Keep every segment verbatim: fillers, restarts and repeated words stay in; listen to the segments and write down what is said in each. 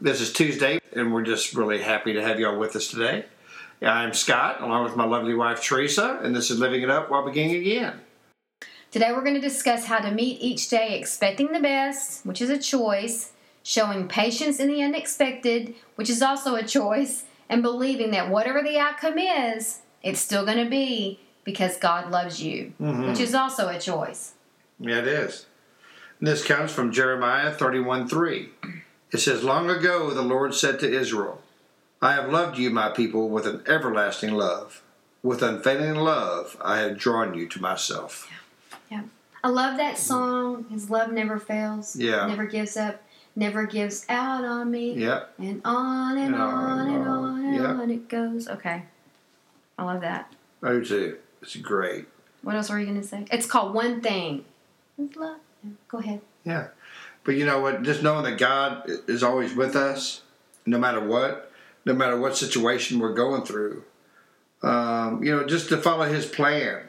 This is Tuesday, and we're just really happy to have y'all with us today. I'm Scott, along with my lovely wife, Teresa, and this is Living It Up While Beginning Again. Today we're going to discuss how to meet each day expecting the best, which is a choice, showing patience in the unexpected, which is also a choice, and believing that whatever the outcome is, it's still going to be because God loves you, mm-hmm. which is also a choice. Yeah, it is. And this comes from Jeremiah thirty-one three. It says, "Long ago the Lord said to Israel, I have loved you, my people, with an everlasting love. With unfailing love I have drawn you to myself." Yeah. yeah. I love that song. His love never fails. Yeah. Never gives up. Never gives out on me. Yeah. And on and, and on, on and on and yeah. on it goes. Okay. I love that. I do too. It's great. What else were you going to say? It's called One Thing. It's love. Go ahead. Yeah. But you know what? Just knowing that God is always with us, no matter what, no matter what situation we're going through, um, you know, just to follow His plan,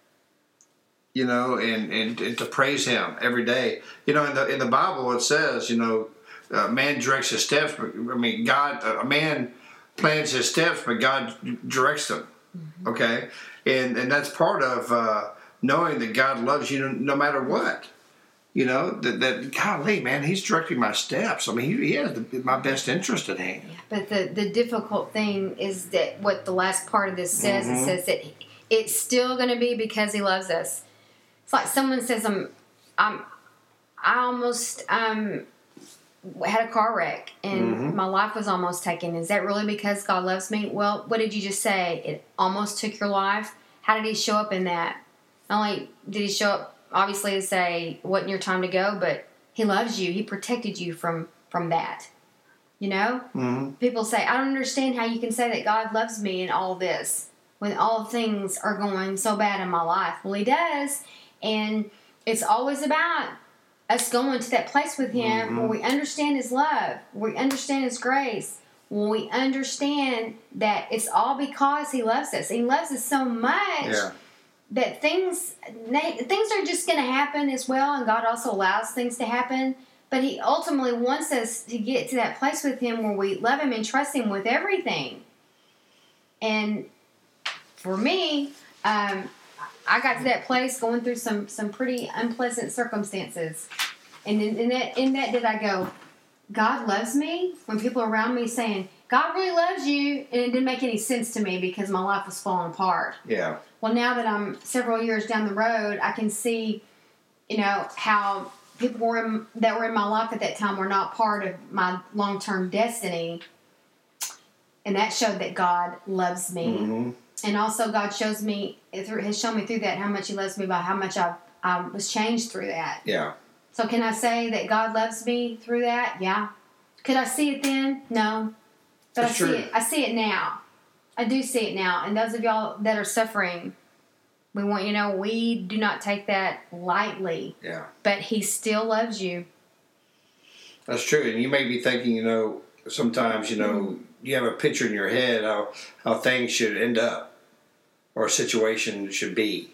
you know, and, and, and to praise Him every day. You know, in the in the Bible it says, you know, uh, man directs his steps, but I mean, God, a man plans his steps, but God directs them. Mm-hmm. Okay, and and that's part of uh, knowing that God loves you no matter what. You know, that, that golly, man, He's directing my steps. I mean, He, he has the, my best interest at hand. Yeah, but the, the difficult thing is that what the last part of this says, mm-hmm. it says that it's still going to be because He loves us. It's like someone says, I'm, I'm, I almost um, had a car wreck and mm-hmm. my life was almost taken. Is that really because God loves me? Well, what did you just say? It almost took your life. How did He show up in that? Not only did He show up, obviously, to say it wasn't your time to go, but He loves you. He protected you from, from that. You know? Mm-hmm. People say, I don't understand how you can say that God loves me in all this when all things are going so bad in my life. Well, He does. And it's always about us going to that place with Him mm-hmm. where we understand His love, where we understand His grace, when we understand that it's all because He loves us. He loves us so much. Yeah. That things things are just going to happen as well, and God also allows things to happen. But He ultimately wants us to get to that place with Him where we love Him and trust Him with everything. And for me, um, I got to that place going through some, some pretty unpleasant circumstances. And in, in that in that did I go, God loves me? When people around me saying, God really loves you, and it didn't make any sense to me because my life was falling apart. Yeah. Well, now that I'm several years down the road, I can see, you know, how people were in, that were in my life at that time were not part of my long-term destiny. And that showed that God loves me. Mm-hmm. And also God shows me, has shown me through that how much He loves me by how much I, I was changed through that. Yeah. So can I say that God loves me through that? Yeah. Could I see it then? No. But That's I see true. it. I see it now. I do see it now. And those of y'all that are suffering, we want you to know we do not take that lightly. Yeah. But He still loves you. That's true. And you may be thinking, you know, sometimes, you know, mm-hmm. you have a picture in your head how, how things should end up or a situation should be.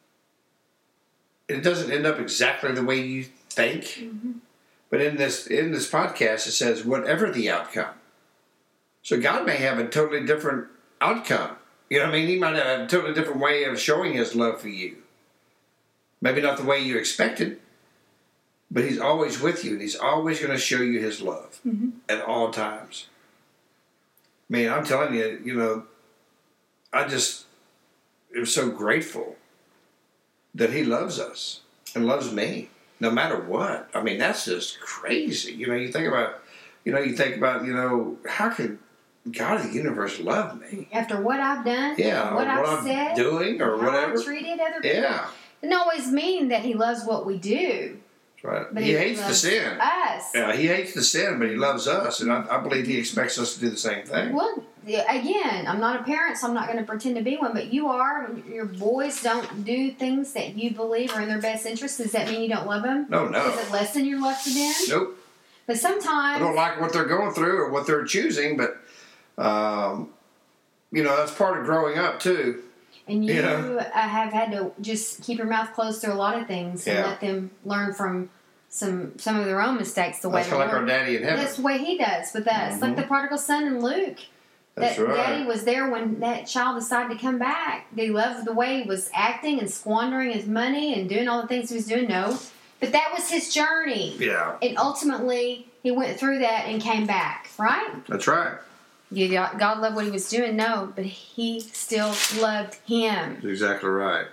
It doesn't end up exactly the way you think. Mm-hmm. But in this in this podcast, it says, whatever the outcome. So God may have a totally different outcome. You know what I mean? He might have a totally different way of showing His love for you. Maybe not the way you expected, but He's always with you, and He's always going to show you His love mm-hmm. at all times. I mean, I'm telling you, you know, I just am so grateful that He loves us and loves me, no matter what. I mean, that's just crazy. You know, you think about, you know, you think about, you know, how could God of the universe love me? After what I've done, yeah, what, what I've I'm said, doing, or how whatever. I treated other people. Yeah. It doesn't always mean that He loves what we do. That's right. But he, he hates the sin. Us. Yeah, He hates the sin, but He loves us, and I, I believe He expects us to do the same thing. Well, again, I'm not a parent, so I'm not going to pretend to be one, but you are. When your boys don't do things that you believe are in their best interest, does that mean you don't love them? No, no. Does it lessen your love for them? Nope. But sometimes... I don't like what they're going through or what they're choosing, but, um, you know, that's part of growing up, too. And you yeah. have had to just keep your mouth closed through a lot of things and yeah. let them learn from some some of their own mistakes the way That's the like Lord, our daddy in heaven. that's the way He does with us. Mhm. Like the prodigal son in Luke. That's That right. daddy was there when that child decided to come back. Did he love the way he was acting and squandering his money and doing all the things he was doing? No. But that was his journey. Yeah. And ultimately, he went through that and came back, right? That's right. Did God love what he was doing? No. But he still loved him. That's exactly right.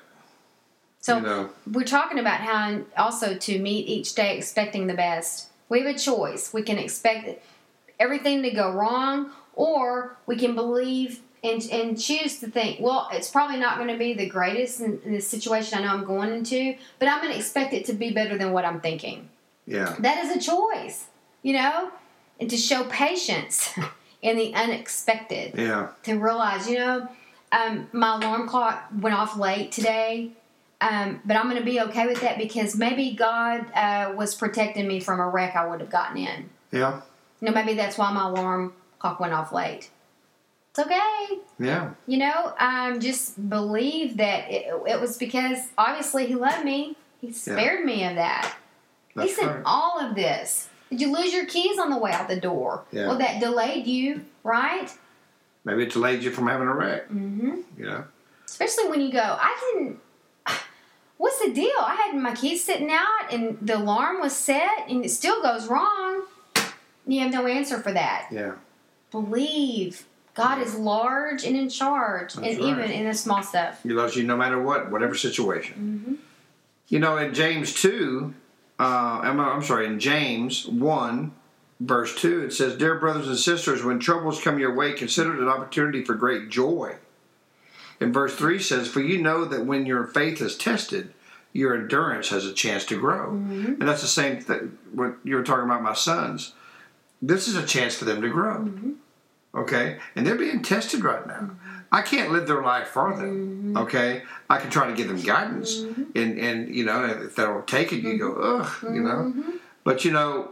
So You know. we're talking about how also to meet each day expecting the best. We have a choice. We can expect everything to go wrong, or we can believe and, and choose to think, well, it's probably not going to be the greatest in, in this situation I know I'm going into, but I'm going to expect it to be better than what I'm thinking. Yeah. That is a choice, you know, and to show patience in the unexpected. Yeah. To realize, you know, um, my alarm clock went off late today, um, but I'm going to be okay with that because maybe God uh, was protecting me from a wreck I would have gotten in. Yeah. You know, maybe that's why my alarm clock went off late. It's okay. Yeah. You know, um, just believe that it, it was because obviously He loved me. He spared yeah. me of that. That's he sent right. all of this. Did you lose your keys on the way out the door? Yeah. Well, that delayed you, right? Maybe it delayed you from having a wreck. Mm-hmm. You know? Especially when you go, I didn't... What's the deal? I had my keys sitting out and the alarm was set and it still goes wrong. You have no answer for that. Yeah. Believe. God is large and in charge, That's and right. even in the small stuff. He loves you no matter what, whatever situation. Mm-hmm. You know, in James two, uh, I'm, I'm sorry, in James one, verse two, it says, Dear brothers and sisters, when troubles come your way, consider it an opportunity for great joy. And verse three says, For you know that when your faith is tested, your endurance has a chance to grow. Mm-hmm. And that's the same thing, what you were talking about my sons. This is a chance for them to grow. Mm-hmm. Okay? And they're being tested right now. Mm-hmm. I can't live their life for them. Mm-hmm. Okay? I can try to give them guidance. Mm-hmm. And, and, you know, if they don't take it, you go, ugh, mm-hmm. you know. But, you know,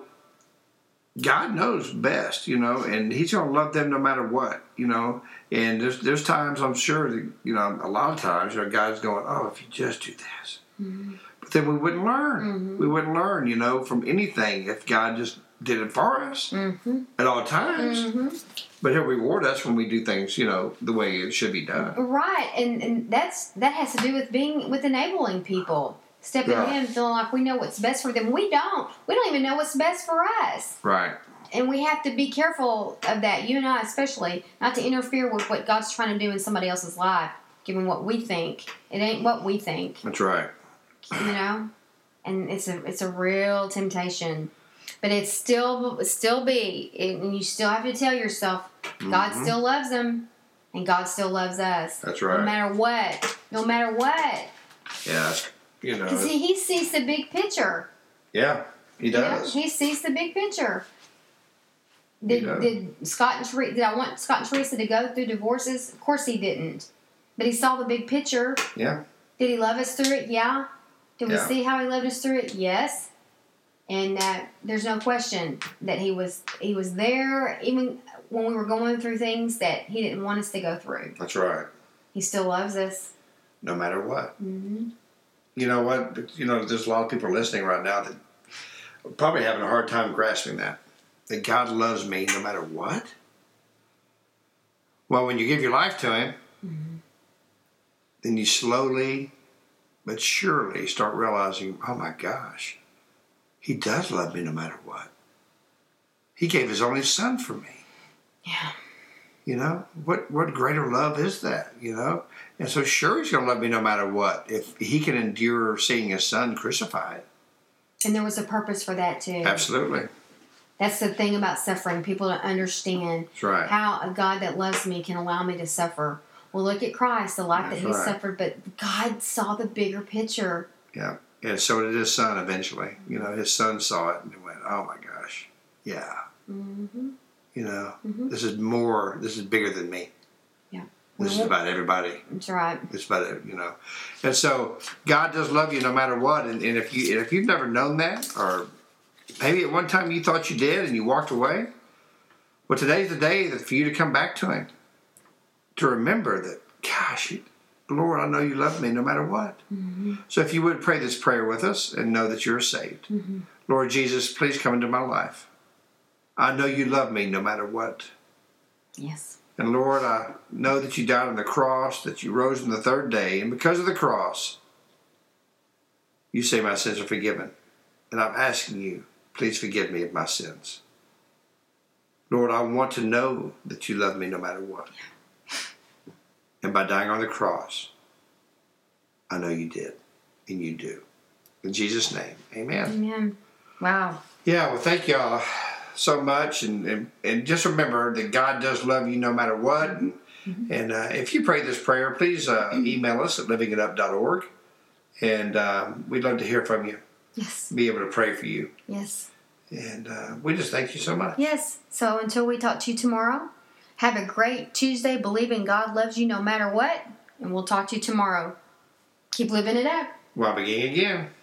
God knows best, you know, and He's going to love them no matter what, you know. And there's there's times, I'm sure, that, you know, a lot of times, you know, God's going, oh, if you just do this. Mm-hmm. But then we wouldn't learn. Mm-hmm. We wouldn't learn, you know, from anything if God just did it for us mm-hmm. at all times. Mm-hmm. But He'll reward us when we do things, you know, the way it should be done. Right, and and that's that has to do with being with enabling people, stepping right. in, feeling like we know what's best for them. We don't. We don't even know what's best for us. Right. And we have to be careful of that. You and I, especially, not to interfere with what God's trying to do in somebody else's life, given what we think. It ain't what we think. That's right. You know, and it's a it's a real temptation. But it's still still be, and you still have to tell yourself, God mm-hmm. still loves them, and God still loves us. That's right. No matter what, no matter what. Yeah, you know. Because he, he sees the big picture. Yeah, he does. You know, he sees the big picture. Did did Scott and Teresa? Did I want Scott and Teresa to go through divorces? Of course he didn't. But he saw the big picture. Yeah. Did he love us through it? Yeah. Did we yeah. see how he loved us through it? Yes. And uh, there's no question that he was he was there even when we were going through things that he didn't want us to go through. That's right. He still loves us. No matter what. Mm-hmm. You know what? You know, there's a lot of people listening right now that are probably having a hard time grasping that. That God loves me no matter what. Well, when you give your life to Him, mm-hmm. then you slowly but surely start realizing, oh my gosh, He does love me no matter what. He gave His only Son for me. Yeah. You know, what what greater love is that, you know? And so sure He's going to love me no matter what. If He can endure seeing His Son crucified. And there was a purpose for that too. Absolutely. That's the thing about suffering. People don't understand That's right. how a God that loves me can allow me to suffer. Well, look at Christ, the life That's that He right. suffered, but God saw the bigger picture. Yeah. And so did His Son eventually. You know, His Son saw it and went, oh my gosh, yeah. Mm-hmm. You know, mm-hmm. this is more, this is bigger than me. Yeah. This mm-hmm. is about everybody. That's right. It's about it, you know. And so God does love you no matter what. And, and if you if you've never known that, or maybe at one time you thought you did and you walked away, well, today's the day that for you to come back to Him. To remember that, gosh, Lord, I know you love me no matter what. Mm-hmm. So if you would pray this prayer with us and know that you're saved. Mm-hmm. Lord Jesus, please come into my life. I know you love me no matter what. Yes. And Lord, I know that you died on the cross, that you rose on the third day, and because of the cross, you say my sins are forgiven. And I'm asking you, please forgive me of my sins. Lord, I want to know that you love me no matter what. And by dying on the cross, I know you did, and you do. In Jesus' name, amen. Amen. Wow. Yeah, well, thank y'all so much. And, and, and just remember that God does love you no matter what. And, Mm-hmm. and uh, if you pray this prayer, please uh, email us at living it up dot org. And um, we'd love to hear from you. Yes. Be able to pray for you. Yes. And uh, we just thank you so much. Yes. So until we talk to you tomorrow, have a great Tuesday, believing God loves you no matter what. And we'll talk to you tomorrow. Keep living it up. Well, begin again.